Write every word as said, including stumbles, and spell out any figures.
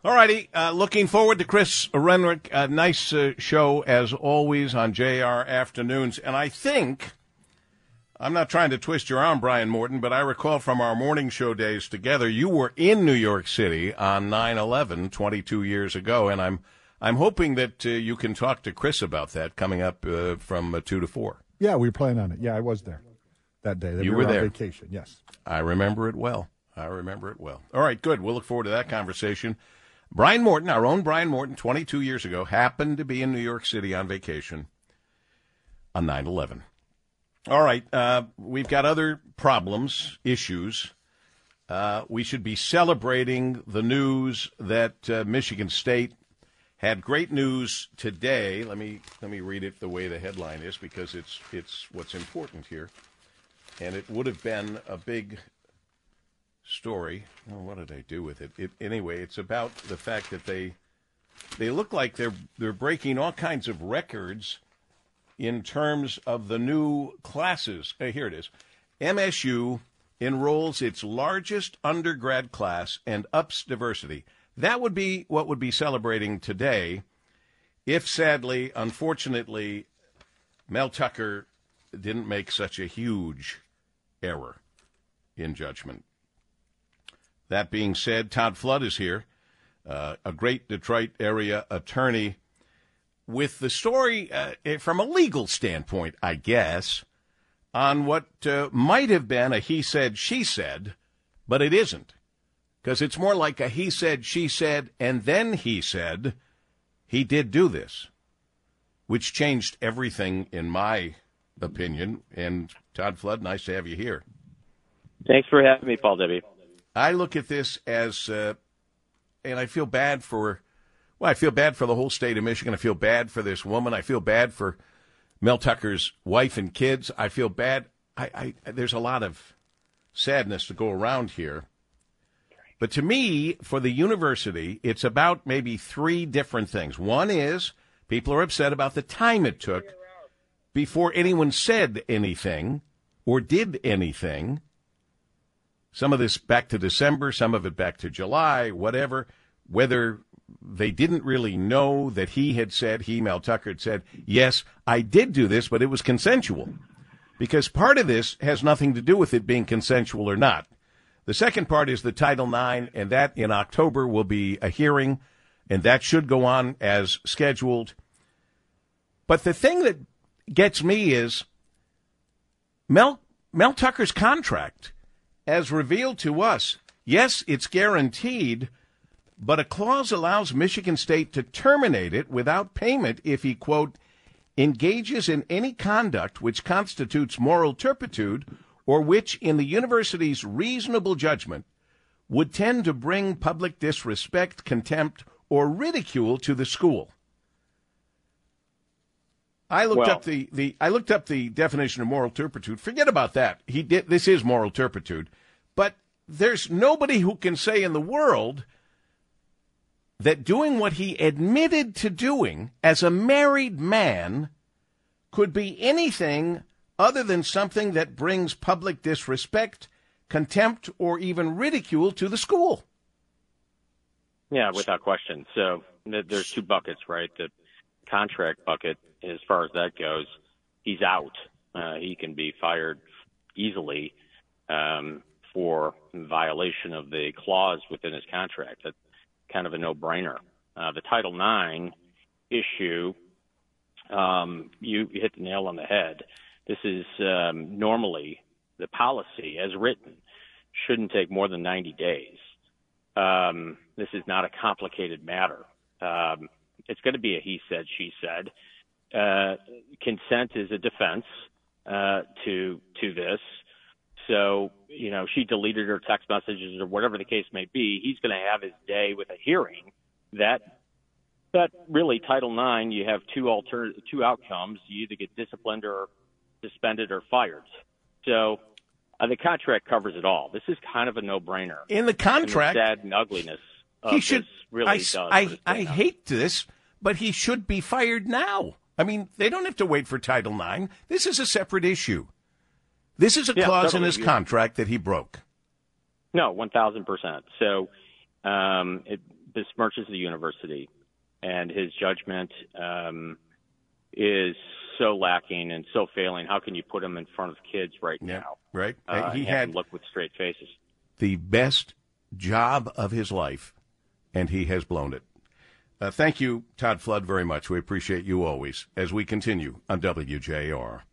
All righty. Uh, looking forward to Chris Renwick. A nice uh, show, as always, on J R Afternoons. And I think, I'm not trying to twist your arm, Brian Morton, but I recall from our morning show days together, you were in New York City on nine eleven twenty-two years ago. And I'm I'm hoping that uh, you can talk to Chris about that coming up uh, from uh, two to four. Yeah, we were planning on it. Yeah, I was there that day. You we were were there. On vacation, yes. I remember it well. I remember it well. All right, good. We'll look forward to that conversation. Brian Morton, our own Brian Morton, twenty-two years ago, happened to be in New York City on vacation on nine eleven. All right, uh, we've got other problems, issues. Uh, we should be celebrating the news that uh, Michigan State had great news today. Let me let me read it the way the headline is, because it's it's what's important here. And it would have been a big story. Oh, what did I do with it? it? Anyway, it's about the fact that they they look like they're they're breaking all kinds of records in terms of the new classes. Uh, here it is. M S U enrolls its largest undergrad class and ups diversity. That would be what would be celebrating today if, sadly, unfortunately, Mel Tucker didn't make such a huge error in judgment. That being said, Todd Flood is here, uh, a great Detroit area attorney, with the story uh, from a legal standpoint, I guess, on what uh, might have been a he said, she said, but it isn't. Because it's more like a he said, she said, and then he said he did do this, which changed everything in my opinion. And Todd Flood, nice to have you here. Thanks for having me, Paul Debbie. I look at this as, uh, and I feel bad for, well, I feel bad for the whole state of Michigan. I feel bad for this woman. I feel bad for Mel Tucker's wife and kids. I feel bad. I, I there's a lot of sadness to go around here. But to me, for the university, it's about maybe three different things. One is people are upset about the time it took before anyone said anything or did anything. Some of this back to December, some of it back to July, whatever, whether they didn't really know that he had said, he, Mel Tucker, had said, yes, I did do this, but it was consensual. Because part of this has nothing to do with it being consensual or not. The second part is the Title nine, and that in October will be a hearing, and that should go on as scheduled. But the thing that gets me is Mel, Mel Tucker's contract, as revealed to us, yes, it's guaranteed, but a clause allows Michigan State to terminate it without payment if he, quote, engages in any conduct which constitutes moral turpitude or which, in the university's reasonable judgment, would tend to bring public disrespect, contempt, or ridicule to the school. I looked well, up the, the I looked up the definition of moral turpitude. Forget about that. He did this is moral turpitude. But there's nobody who can say in the world that doing what he admitted to doing as a married man could be anything other than something that brings public disrespect, contempt, or even ridicule to the school. Yeah, without question. So there's two buckets, right? The contract bucket, as far as that goes, he's out. Uh, he can be fired easily um, for violation of the clause within his contract. That's kind of a no-brainer. Uh, the Title nine issue, um, you hit the nail on the head. This is um, normally the policy, as written, shouldn't take more than ninety days. Um, this is not a complicated matter. Um, it's going to be a he said, she said. Uh, consent is a defense uh, to to this. So, you know, she deleted her text messages or whatever the case may be. He's going to have his day with a hearing. That that really, Title nine, you have two alter two outcomes. You either get disciplined or suspended or fired. So uh, the contract covers it all. This is kind of a no-brainer. In the contract, and the sad and ugliness of he should. This really I, does. I, I hate this, but he should be fired now. I mean, they don't have to wait for Title nine. This is a separate issue. This is a yeah, clause totally. in his contract that he broke. No, one thousand percent. So um, it, besmirches the university, and his judgment um, is so lacking and so failing. How can you put him in front of kids right yeah, now? Right. Uh, he and had look with straight faces. The best job of his life, and he has blown it. Uh, thank you, Todd Flood, very much. We appreciate you always as we continue on W J R.